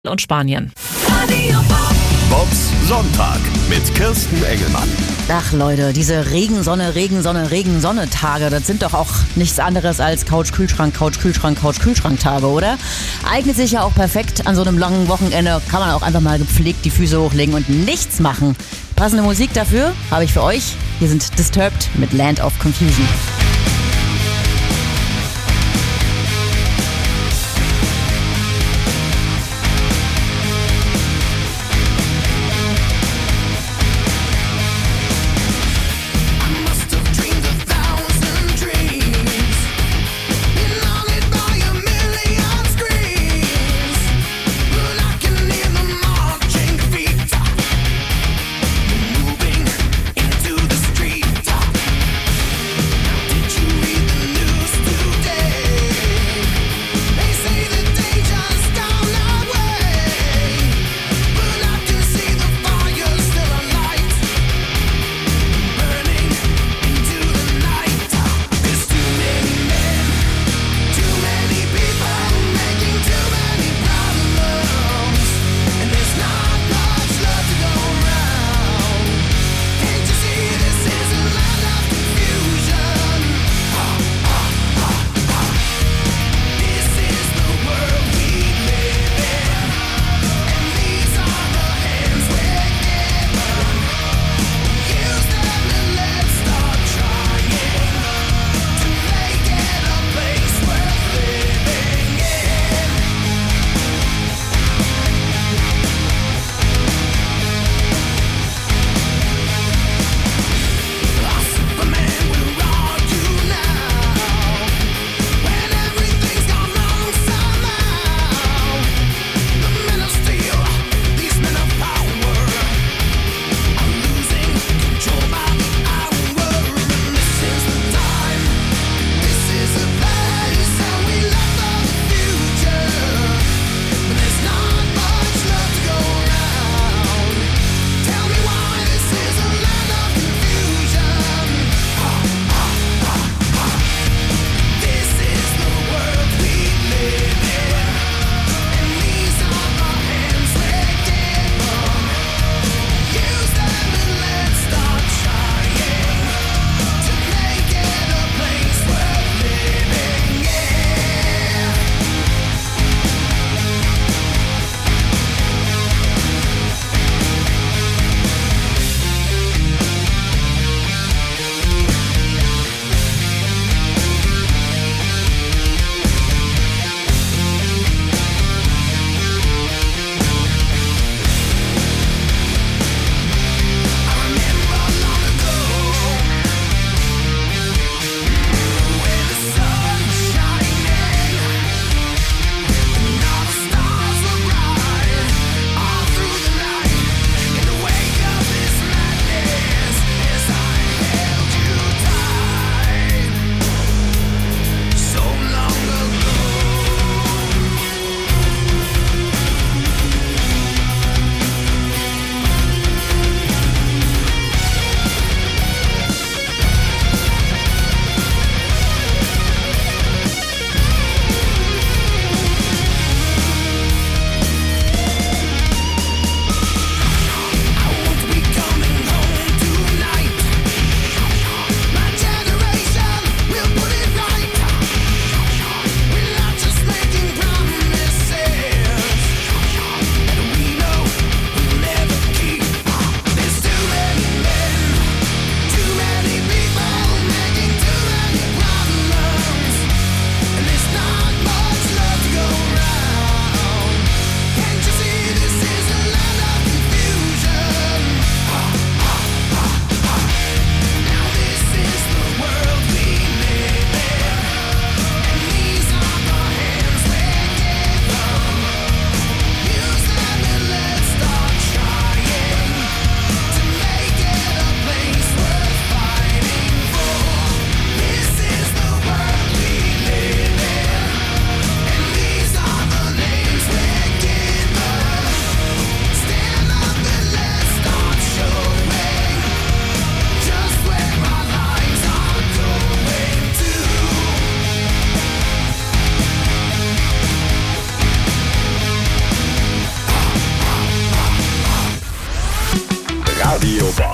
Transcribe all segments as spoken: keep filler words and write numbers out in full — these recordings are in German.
und Spanien. Bobs Sonntag mit Kirsten Engelmann. Ach Leute, diese Regensonne, Regensonne, Regensonne-Tage, das sind doch auch nichts anderes als Couch-Kühlschrank, Couch-Kühlschrank, Couch-Kühlschrank-Tage, oder? Eignet sich ja auch perfekt an so einem langen Wochenende, kann man auch einfach mal gepflegt die Füße hochlegen und nichts machen. Passende Musik dafür habe ich für euch. Hier sind Disturbed mit Land of Confusion. Radio Bob.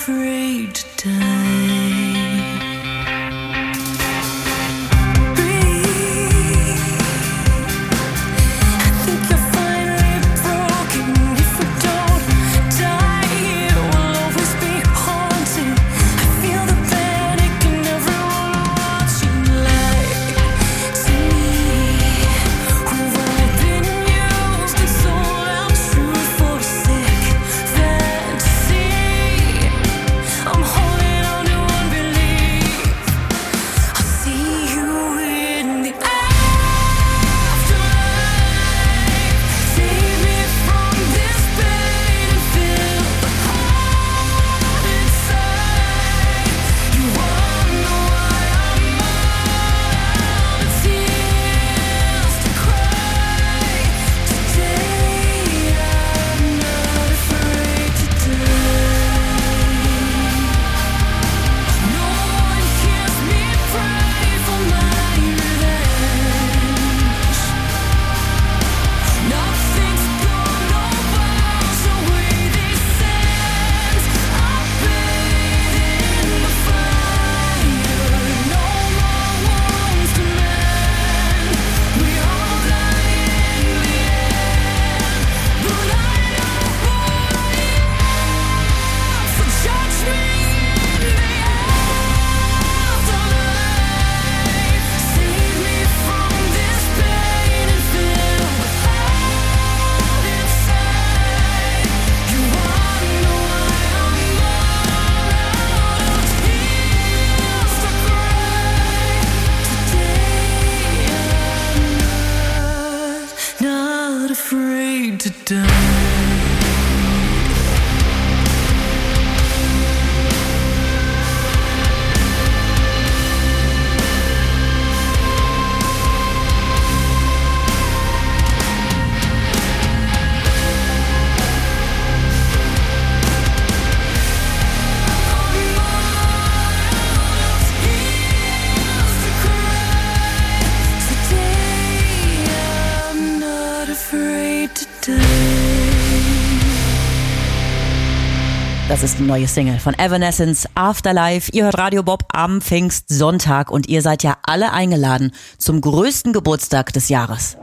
afraid to die. Das ist die neue Single von Evanescence, Afterlife. Ihr hört Radio Bob am Pfingstsonntag und ihr seid ja alle eingeladen zum größten Geburtstag des Jahres.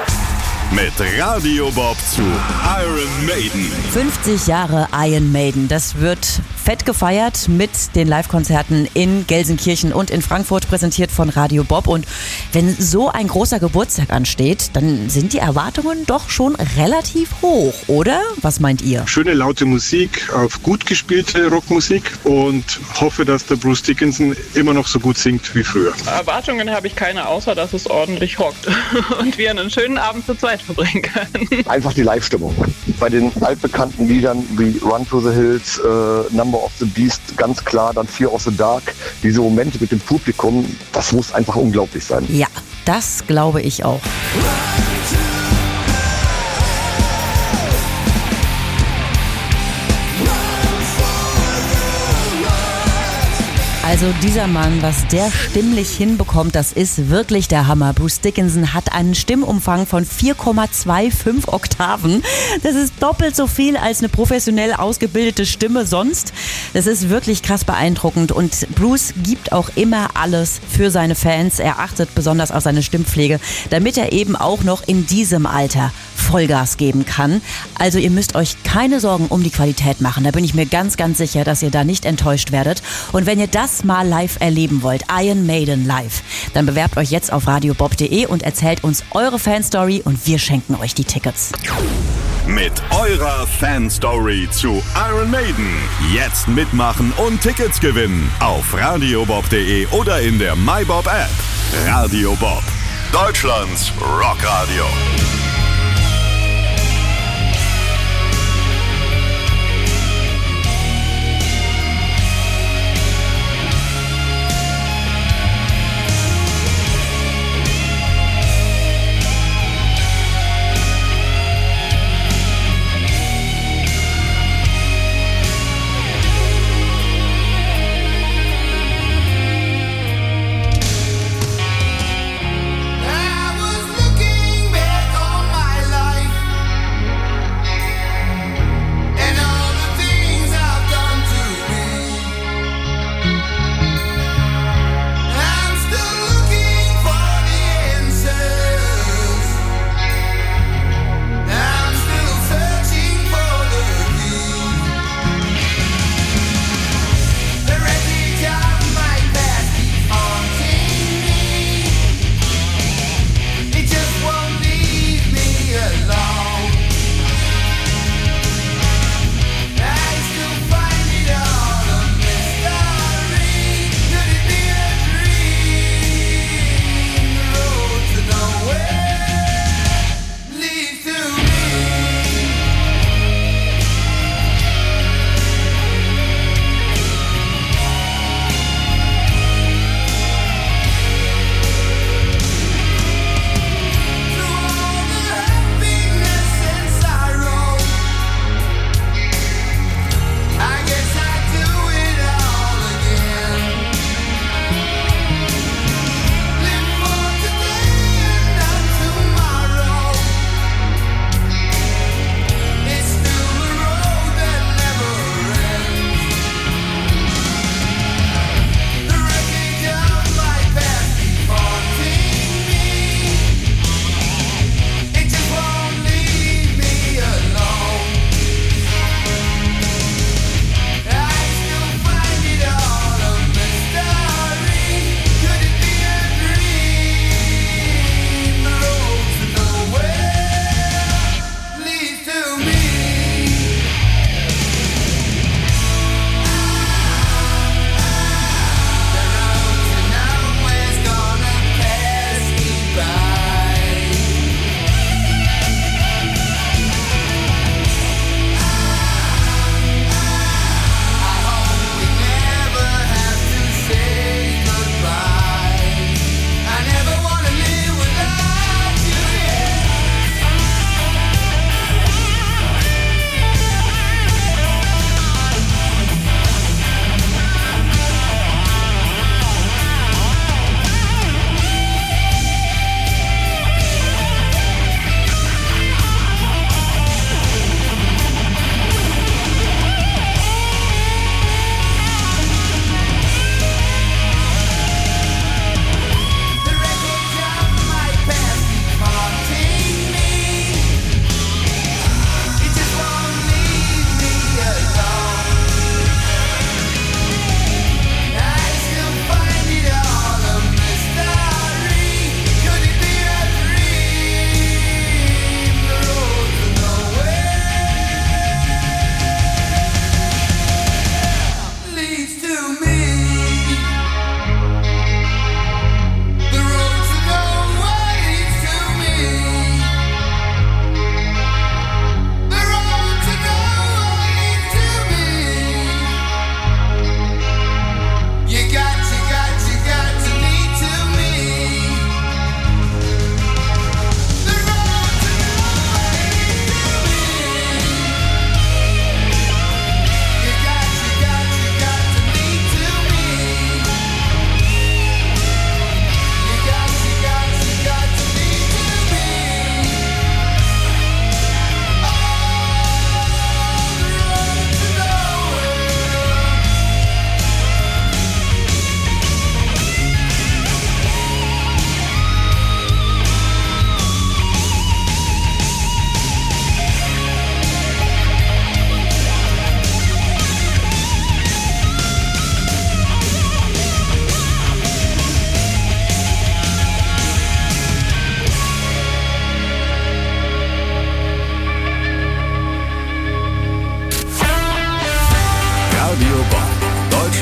Mit Radio Bob zu Iron Maiden. fünfzig Jahre Iron Maiden. Das wird fett gefeiert mit den Live-Konzerten in Gelsenkirchen und in Frankfurt, präsentiert von Radio Bob. Und wenn so ein großer Geburtstag ansteht, dann sind die Erwartungen doch schon relativ hoch, oder? Was meint ihr? Schöne, laute Musik, auf gut gespielte Rockmusik und hoffe, dass der Bruce Dickinson immer noch so gut singt wie früher. Erwartungen habe ich keine, außer dass es ordentlich rockt und wir einen schönen Abend zu zweit verbringen können. Einfach die Live-Stimmung. Bei den altbekannten Liedern wie Run to the Hills, äh, Number of the Beast, ganz klar, dann Fear of the Dark. Diese Momente mit dem Publikum, das muss einfach unglaublich sein. Ja, das glaube ich auch. Also dieser Mann, was der stimmlich hinbekommt, das ist wirklich der Hammer. Bruce Dickinson hat einen Stimmumfang von vier Komma fünfundzwanzig Oktaven. Das ist doppelt so viel als eine professionell ausgebildete Stimme sonst. Das ist wirklich krass beeindruckend und Bruce gibt auch immer alles für seine Fans. Er achtet besonders auf seine Stimmpflege, damit er eben auch noch in diesem Alter Vollgas geben kann. Also ihr müsst euch keine Sorgen um die Qualität machen. Da bin ich mir ganz, ganz sicher, dass ihr da nicht enttäuscht werdet. Und wenn ihr das mal live erleben wollt, Iron Maiden live, dann bewerbt euch jetzt auf radiobob punkt de und erzählt uns eure Fanstory und wir schenken euch die Tickets. Mit eurer Fanstory zu Iron Maiden. Jetzt mitmachen und Tickets gewinnen auf radiobob punkt de oder in der MyBob App. Radio Bob, Deutschlands Rockradio. I was looking back on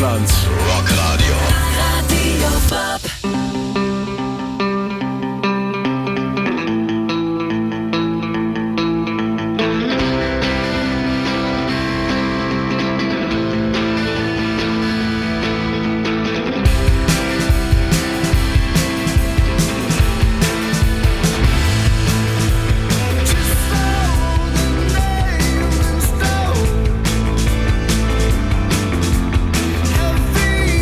Deutschlands Rockradio. Radio Bob. Heavy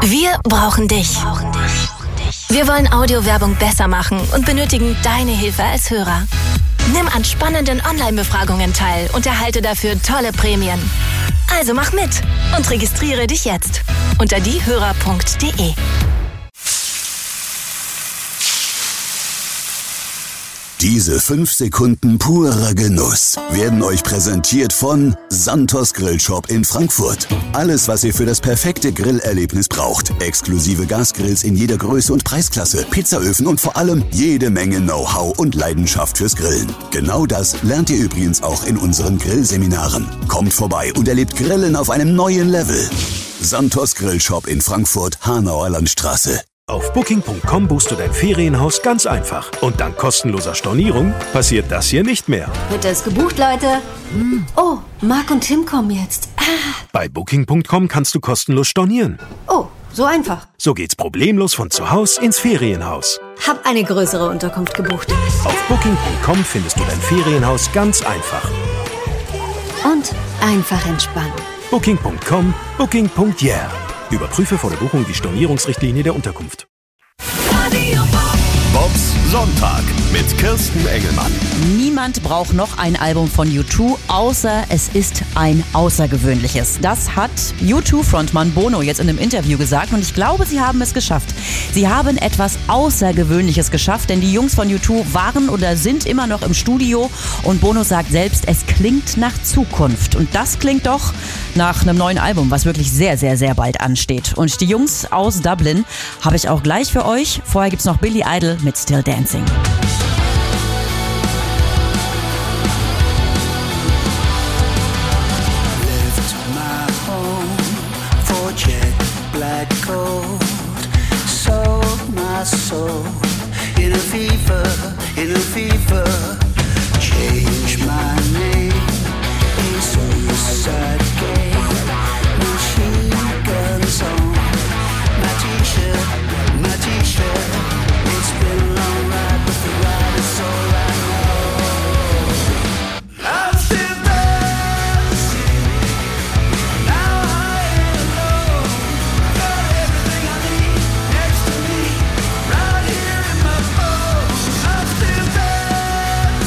Wir brauchen dich. Wir wollen Audiowerbung besser machen und benötigen deine Hilfe als Hörer. Nimm an spannenden Online-Befragungen teil und erhalte dafür tolle Prämien. Also mach mit und registriere dich jetzt unter diehörer punkt de. Diese fünf Sekunden purer Genuss werden euch präsentiert von Santos Grillshop in Frankfurt. Alles, was ihr für das perfekte Grillerlebnis braucht. Exklusive Gasgrills in jeder Größe und Preisklasse, Pizzaöfen und vor allem jede Menge Know-how und Leidenschaft fürs Grillen. Genau das lernt ihr übrigens auch in unseren Grillseminaren. Kommt vorbei und erlebt Grillen auf einem neuen Level. Santos Grillshop in Frankfurt, Hanauer Landstraße. Auf Booking Punkt com buchst du dein Ferienhaus ganz einfach. Und dank kostenloser Stornierung passiert das hier nicht mehr. Wird es gebucht, Leute? Oh, Marc und Tim kommen jetzt. Ah. Bei Booking Punkt com kannst du kostenlos stornieren. Oh, so einfach. So geht's problemlos von zu Hause ins Ferienhaus. Hab eine größere Unterkunft gebucht. Auf Booking Punkt com findest du dein Ferienhaus ganz einfach. Und einfach entspannen. Booking Punkt com, Booking Punkt yeah. Überprüfe vor der Buchung die Stornierungsrichtlinie der Unterkunft. Bobs Sonntag mit Kirsten Engelmann. Niemand braucht noch ein Album von U zwei, außer es ist ein außergewöhnliches. Das hat U zwei-Frontmann Bono jetzt in einem Interview gesagt und ich glaube, sie haben es geschafft. Sie haben etwas Außergewöhnliches geschafft, denn die Jungs von U zwei waren oder sind immer noch im Studio und Bono sagt selbst, es klingt nach Zukunft. Und das klingt doch nach einem neuen Album, was wirklich sehr, sehr, sehr bald ansteht. Und die Jungs aus Dublin habe ich auch gleich für euch. Vorher gibt's noch Billy Idol mit Still Dancing. Lift my home for jet black cold. Sold my soul in a fever, in a fever. Change my name, a suicide game. Machine guns on my t-shirt, my t-shirt. It's been a long ride, but the ride is all I know. I'm still dancing, now I am alone. I got everything I need next to me, right here in my phone. I'm still dancing.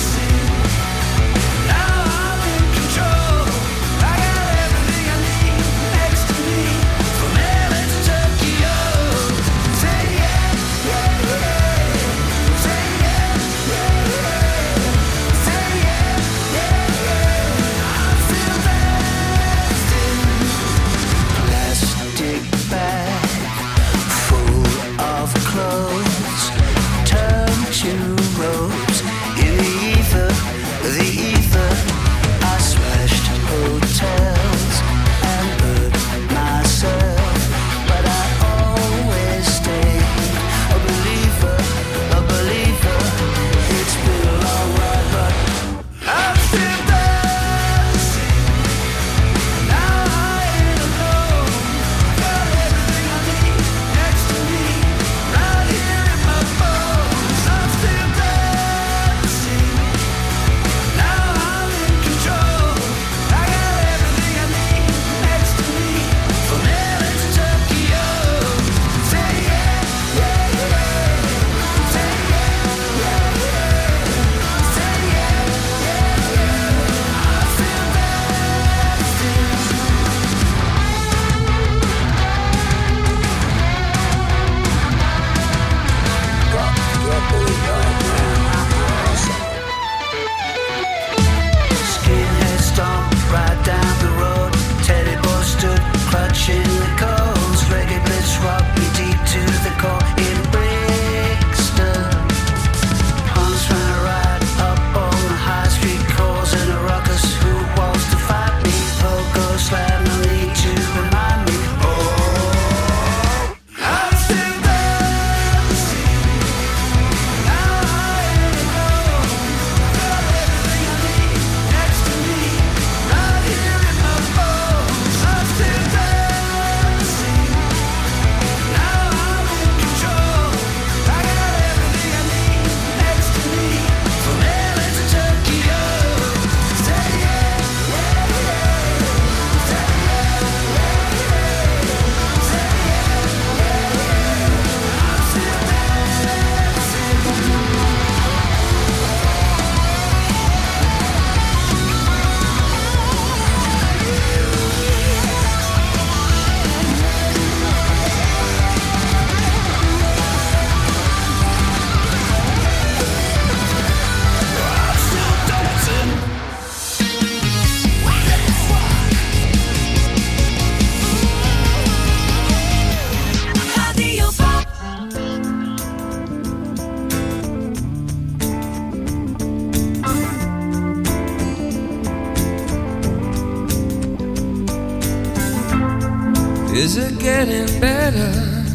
Is it getting better?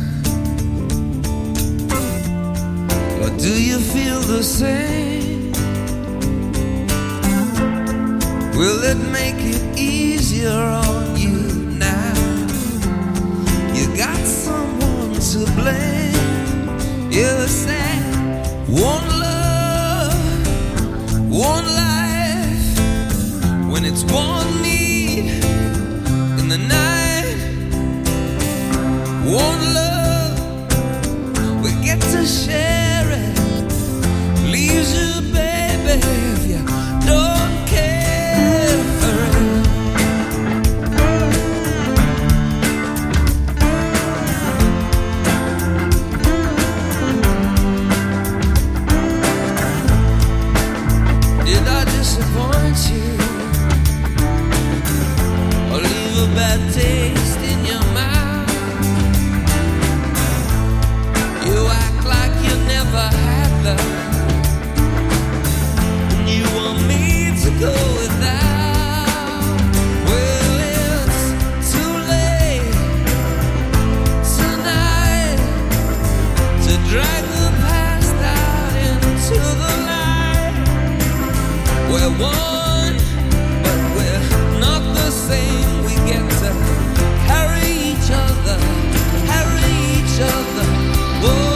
Or do you feel the same? Will it make it easier on you now? You got someone to blame. You said one love, one life, when it's one need in the night, one love, we get to share it. Leaves you, baby, if you don't care for it. Did I disappoint you or leave a bad taste in your mouth? You act like you never had love, and you want me to go without. Well, it's too late tonight to drag the past out into the light. We're one, but we're not the same. We get to carry each other, carry each other. Whoa.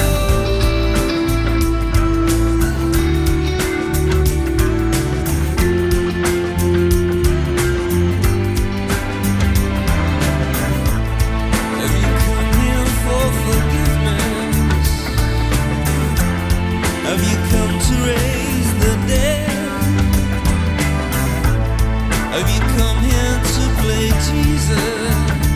Have you come here for forgiveness? Have you come to raise the dead? Have you come here to play Jesus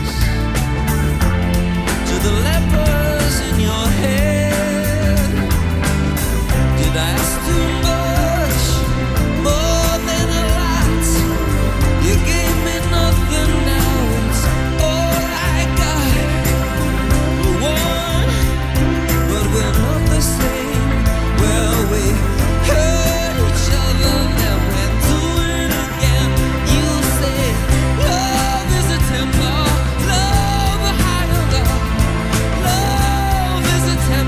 to the lepers in your head? Did I ask too much, more than a lot? You gave me nothing, now it's all I got. We're one, but we're not the same. Well, we hurt each other, now we're doing it again. You say love is a tempo, love a higher love. Love is a tempo.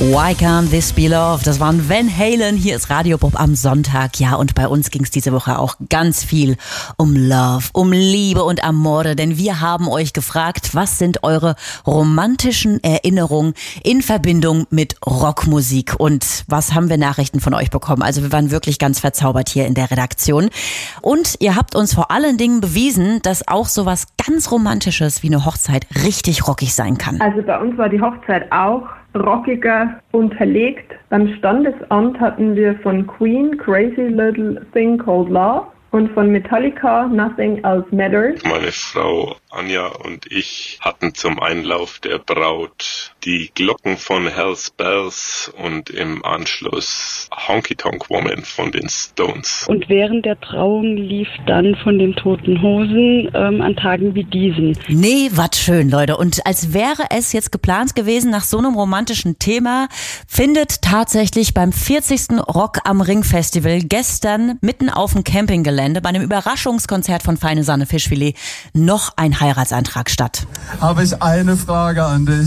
Why Can't This Be Love? Das waren Van Halen. Hier ist Radio Bob am Sonntag. Ja, und bei uns ging es diese Woche auch ganz viel um Love, um Liebe und Amore. Denn wir haben euch gefragt, was sind eure romantischen Erinnerungen in Verbindung mit Rockmusik? Und was haben wir Nachrichten von euch bekommen? Also wir waren wirklich ganz verzaubert hier in der Redaktion. Und ihr habt uns vor allen Dingen bewiesen, dass auch sowas ganz Romantisches wie eine Hochzeit richtig rockig sein kann. Also bei uns war die Hochzeit auch rockiger unterlegt. Beim Standesamt hatten wir von Queen Crazy Little Thing Called Love und von Metallica Nothing Else Matters. Meine Frau Anja und ich hatten zum Einlauf der Braut die Glocken von Hell's Bells und im Anschluss Honky Tonk Woman von den Stones. Und während der Trauung lief dann von den Toten Hosen ähm, an Tagen wie diesen. Nee, was schön, Leute. Und als wäre es jetzt geplant gewesen, nach so einem romantischen Thema, findet tatsächlich beim vierzigsten Rock am Ring Festival gestern mitten auf dem Campinggelände bei einem Überraschungskonzert von Feine Sahne Fischfilet noch ein Heiratsantrag statt. Habe ich eine Frage an dich.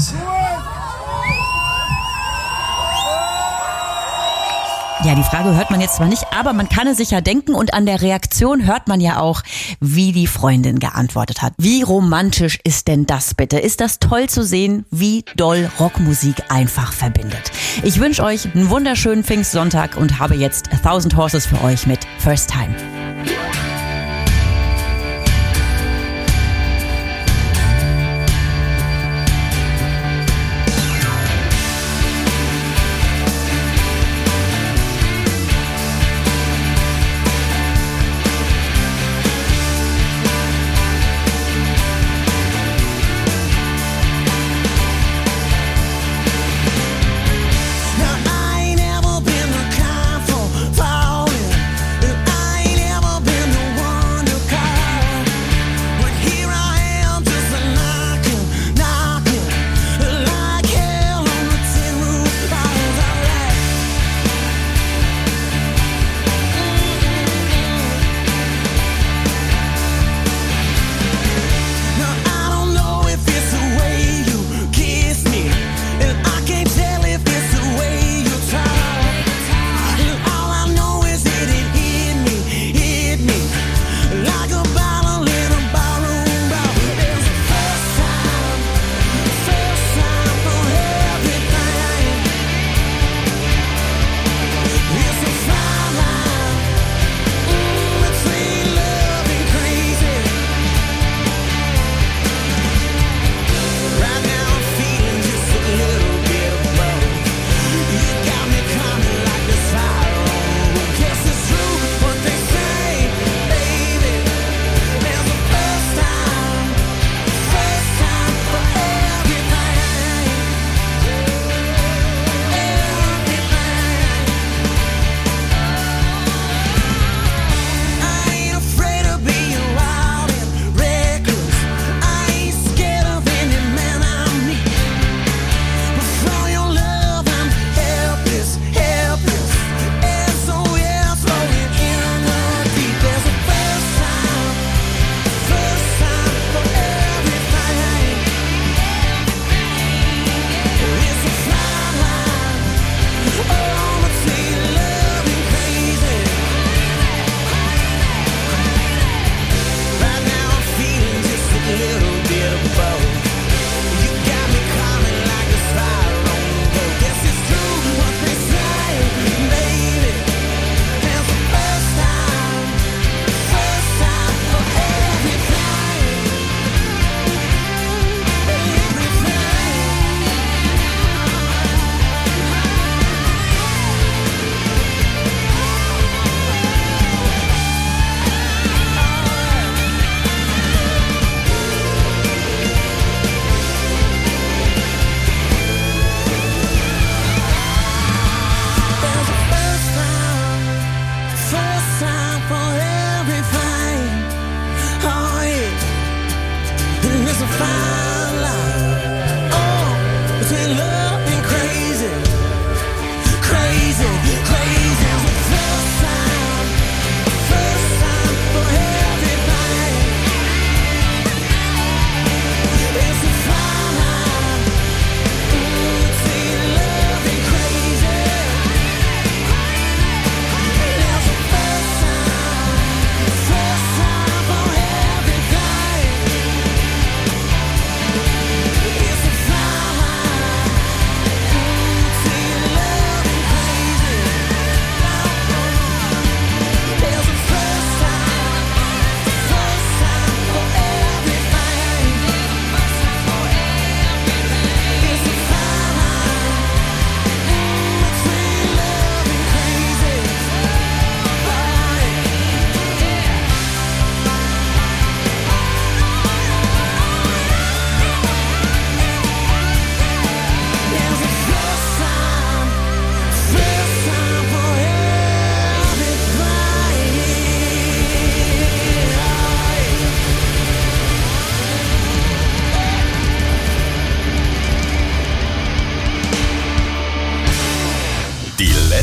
Ja, die Frage hört man jetzt zwar nicht, aber man kann es sich ja denken und an der Reaktion hört man ja auch, wie die Freundin geantwortet hat. Wie romantisch ist denn das bitte? Ist das toll zu sehen, wie doll Rockmusik einfach verbindet? Ich wünsche euch einen wunderschönen Pfingstsonntag und habe jetzt A Thousand Horses für euch mit First Time.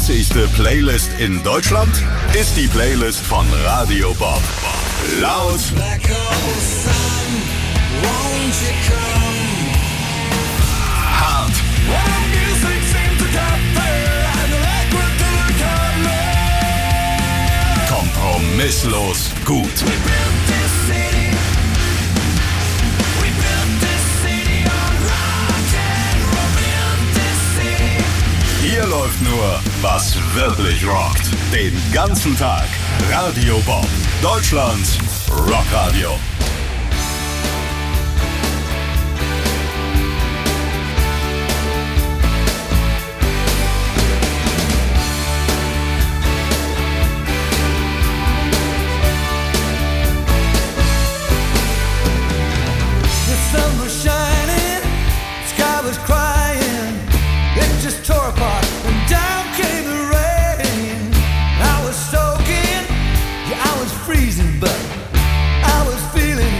zuverlässigste Playlist in Deutschland ist die Playlist von Radio Bob. Laut, hart, kompromisslos gut. Hier läuft nur, was wirklich rockt. Den ganzen Tag. Radio Bob. Deutschlands Rockradio. The sun was shining, sky was crying. It just tore apart and down came the rain. I was soaking, yeah, I was freezing, but I was feeling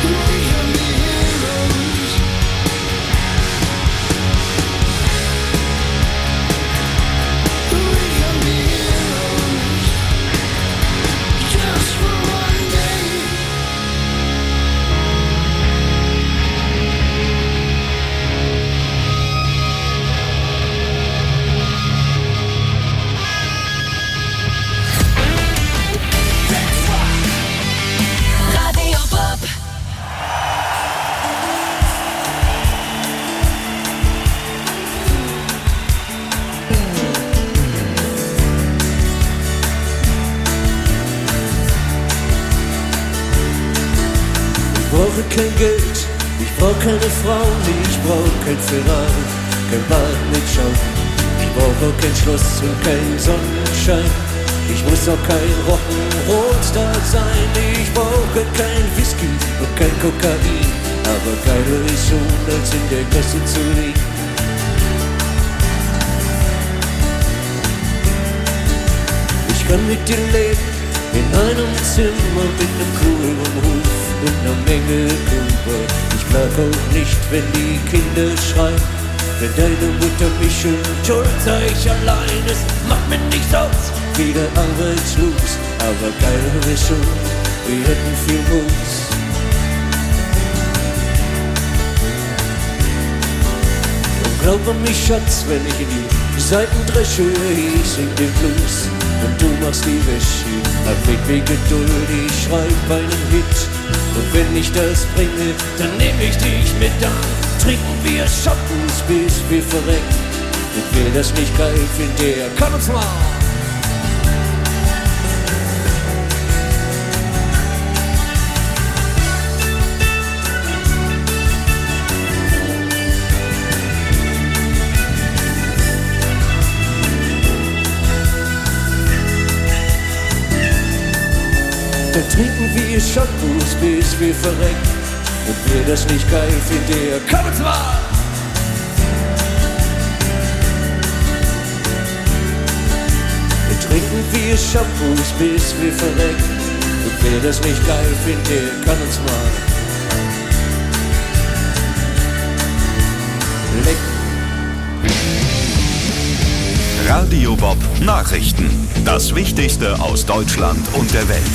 Ich brauche kein Geld, ich brauche keine Frau, nee, ich brauche kein Ferrari, kein Bad mit Schaum. Ich brauche auch kein Schloss und kein Sonnenschein. Ich muss auch kein Rock'n'Roll-Star sein. Ich brauche kein Whisky und kein Kokain. Aber geiler ist schon, als in der Gasse zu liegen. Ich kann mit dir leben, in einem Zimmer mit einem coolen Ruf und einer Menge Kummer. Ich mag auch nicht, wenn die Kinder schreien, wenn deine Mutter mich schön schuld, sei ich allein. Es macht mir nichts aus, wieder arbeitslos, aber geiler ist schon, wir hätten viel Moos. Und glaub an mich, Schatz, wenn ich in die Seiten dresche, ich sing den Blues und du machst die Wäsche. Hab mit mir Geduld, ich schreib einen Hit. Und wenn ich das bringe, dann nehm ich dich mit an. Trinken wir Shampoos, bis wir verrecken. Und wer das nicht geil findet, der kann uns mal. Dann trinken wir Shampoos, bis wir verrecken. Und wer das nicht geil findet, der kann uns mal. Dann trinken wir Shampoos, bis wir verrecken. Und wer das nicht geil findet, der kann uns mal lecken. Radio Bob Nachrichten. Das Wichtigste aus Deutschland und der Welt.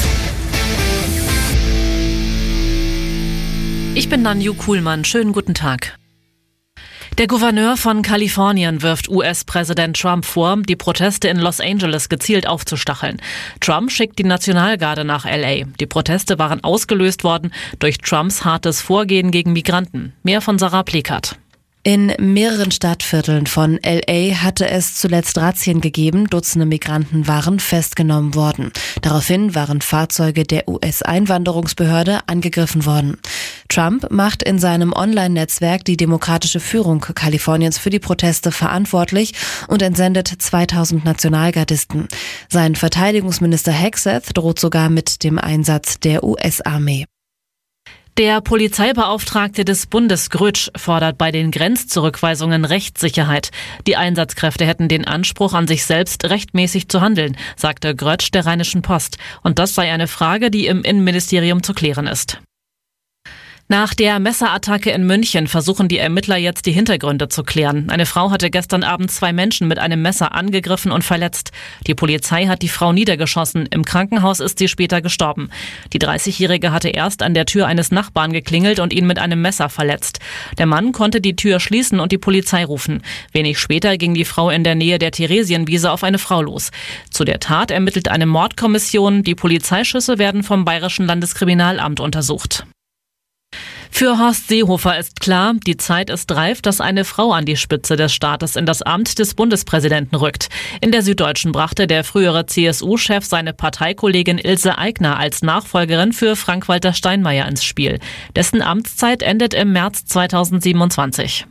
Ich bin Nanju Kuhlmann. Schönen guten Tag. Der Gouverneur von Kalifornien wirft U S-Präsident Trump vor, die Proteste in Los Angeles gezielt aufzustacheln. Trump schickt die Nationalgarde nach L A. Die Proteste waren ausgelöst worden durch Trumps hartes Vorgehen gegen Migranten. Mehr von Sarah Plekert. In mehreren Stadtvierteln von L A hatte es zuletzt Razzien gegeben, Dutzende Migranten waren festgenommen worden. Daraufhin waren Fahrzeuge der U S-Einwanderungsbehörde angegriffen worden. Trump macht in seinem Online-Netzwerk die demokratische Führung Kaliforniens für die Proteste verantwortlich und entsendet zweitausend Nationalgardisten. Sein Verteidigungsminister Hegseth droht sogar mit dem Einsatz der U S-Armee. Der Polizeibeauftragte des Bundes Grötsch fordert bei den Grenzzurückweisungen Rechtssicherheit. Die Einsatzkräfte hätten den Anspruch an sich selbst, rechtmäßig zu handeln, sagte Grötsch der Rheinischen Post. Und das sei eine Frage, die im Innenministerium zu klären ist. Nach der Messerattacke in München versuchen die Ermittler jetzt die Hintergründe zu klären. Eine Frau hatte gestern Abend zwei Menschen mit einem Messer angegriffen und verletzt. Die Polizei hat die Frau niedergeschossen. Im Krankenhaus ist sie später gestorben. Die dreißigjährige hatte erst an der Tür eines Nachbarn geklingelt und ihn mit einem Messer verletzt. Der Mann konnte die Tür schließen und die Polizei rufen. Wenig später ging die Frau in der Nähe der Theresienwiese auf eine Frau los. Zu der Tat ermittelt eine Mordkommission. Die Polizeischüsse werden vom Bayerischen Landeskriminalamt untersucht. Für Horst Seehofer ist klar, die Zeit ist reif, dass eine Frau an die Spitze des Staates in das Amt des Bundespräsidenten rückt. In der Süddeutschen brachte der frühere C S U-Chef seine Parteikollegin Ilse Aigner als Nachfolgerin für Frank-Walter Steinmeier ins Spiel. Dessen Amtszeit endet im März zweitausendsiebenundzwanzig.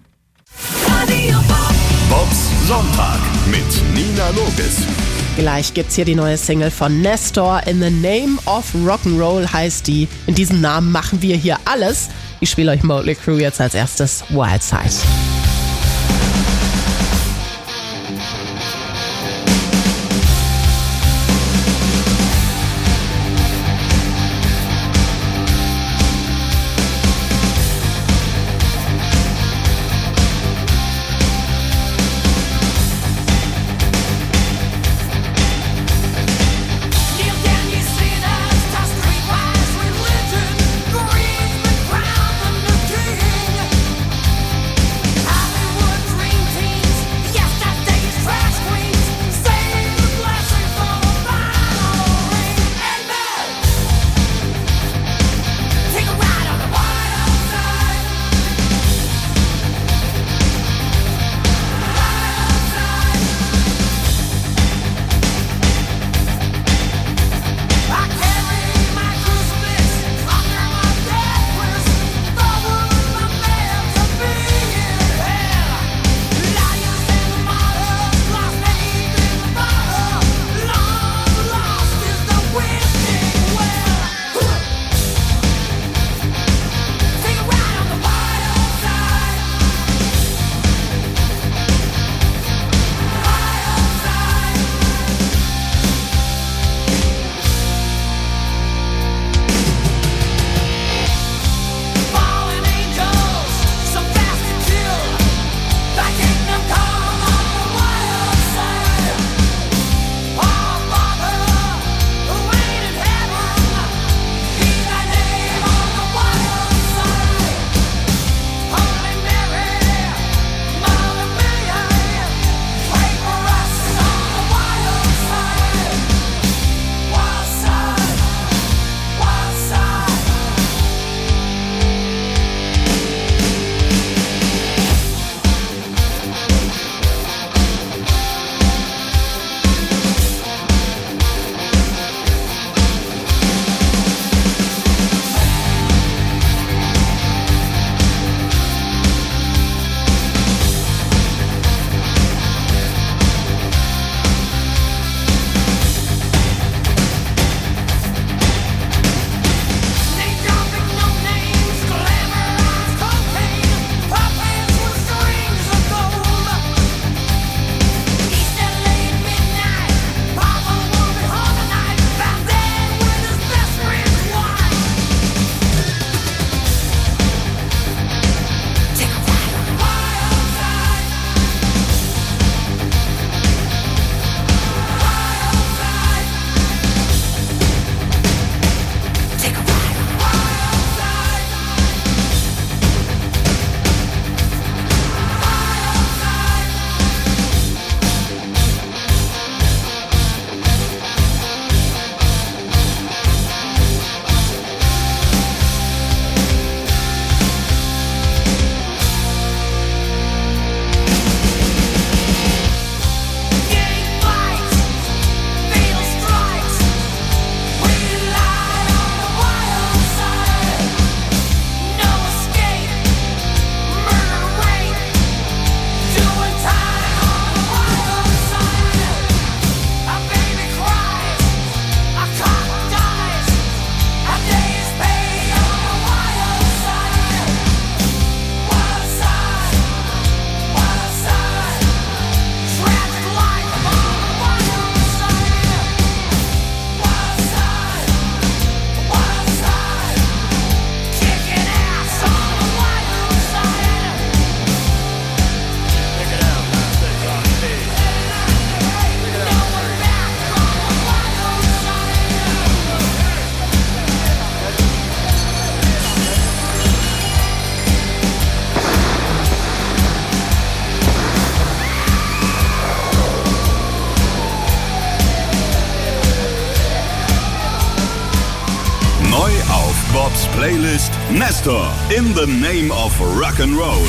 Bobs Sonntag mit Nina Logis. Gleich gibt's hier die neue Single von Nestor. In the Name of Rock'n'Roll heißt die. In diesem Namen machen wir hier alles. Ich spiele euch Motley Crue jetzt als erstes Wild Side. Playlist Nestor in the Name of Rock'n'Roll.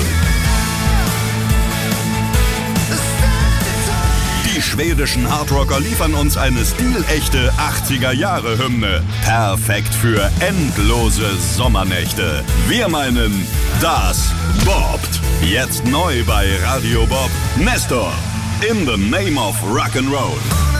Die schwedischen Hardrocker liefern uns eine stilechte achtziger-Jahre-Hymne. Perfekt für endlose Sommernächte. Wir meinen, das bobbt. Jetzt neu bei Radio Bob. Nestor in the Name of Rock'n'Roll.